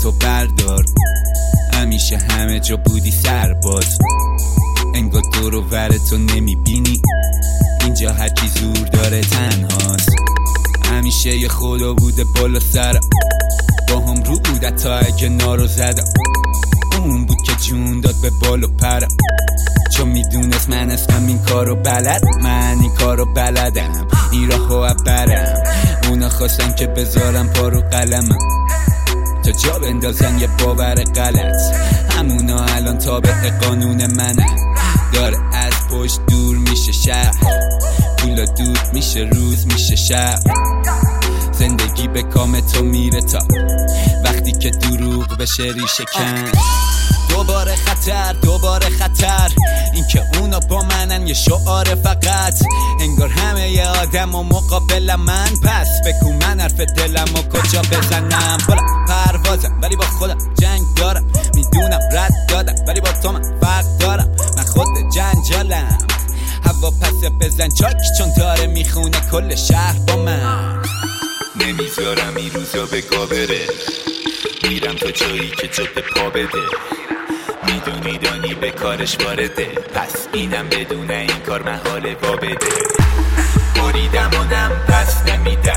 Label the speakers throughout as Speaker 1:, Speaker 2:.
Speaker 1: تو بردار. همیشه همه جا بودی سرباز، انگار دور و ور تو نمیبینی اینجا هرکی زور داره تنهاست. همیشه یه خدا بوده بالا سرم، با هم رو بوده تا اگه نارو زدم. اون بود که جون داد به بالا پرم، چون میدونست من اسمم این کارو بلد. من این کارو بلدم، این راهو برم. اونا خواستن که بذارم پارو قلمم تا جا بندازن یه باور غلط. همونا الان تابع قانون منه، داره از پشت دور میشه شهر، پولا دود میشه روز میشه شب. زندگی به کام تو میره تا وقتی که دروغ بشه ریشه کن. دوباره خطر، دوباره خطر، این که اونا با منن یه شعار فقط. انگار همه ی آدم و مقابل من، پس بگو من حرف دلم و کجا بزنم. بلند پروازم ولی با خودم جنگ دارم، میدونم رد دادم ولی با تو من فرق دارم. من خود جنجالم، هوا پس بزن چاک، چون داره میخونه کل شهر با من.
Speaker 2: نمیذارم این روزا به گا بره، میرم تا جایی که جد پا بده. میدونی دانی به کارش وارده، پس اینم بدونه این کار محاله وا بده. بریدم و دم پس نمیدم،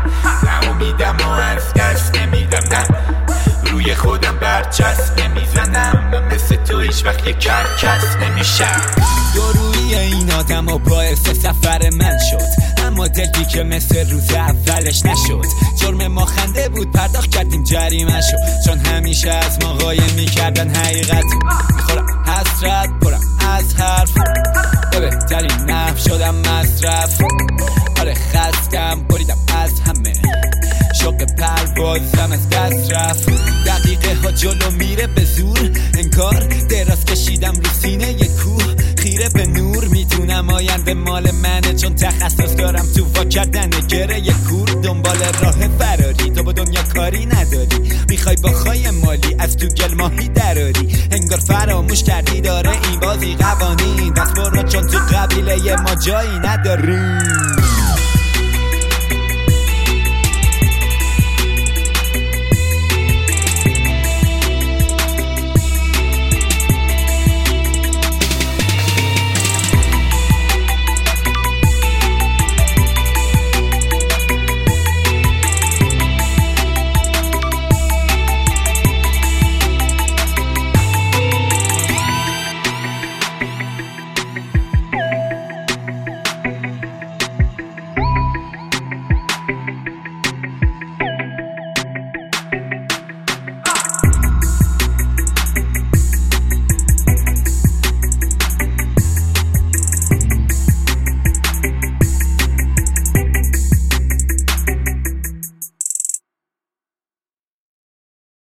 Speaker 2: نمیدم و از دست نمیدم. نه روی خودم برچسب نمیزنم، من مثل تو هیچ وقت یک کرکس نمیشم.
Speaker 1: دورویی این آدم و باعث سفر من شد، اما دلگی که مثل روز اولش نشد. جرم ما خنده بود پرداخت کردیم جریمه شد، چون همیشه از ما قایم میکردن حقیقت. میخورم حسرت پرم از حرف، به بهترین نحو شدم مصرف. آره خستم بریدم از همه، شوق پروازم از دست رفت. دقیقه ها جلو میره به زور، انگار دراز کشیدم رو سینه یه کوه. خیره به نور میدونم آینده مال منه، چون تخصص دارم تو وا کردن گره یه کور. دنبال راه فراری، تو با دنیا کاری نداری، میخوای با خای مالی از تو گل ماهی دراری. انگار فراموش کردی داره این بازی قوانین، دست برو چون تو قبیله ما جایی نداری.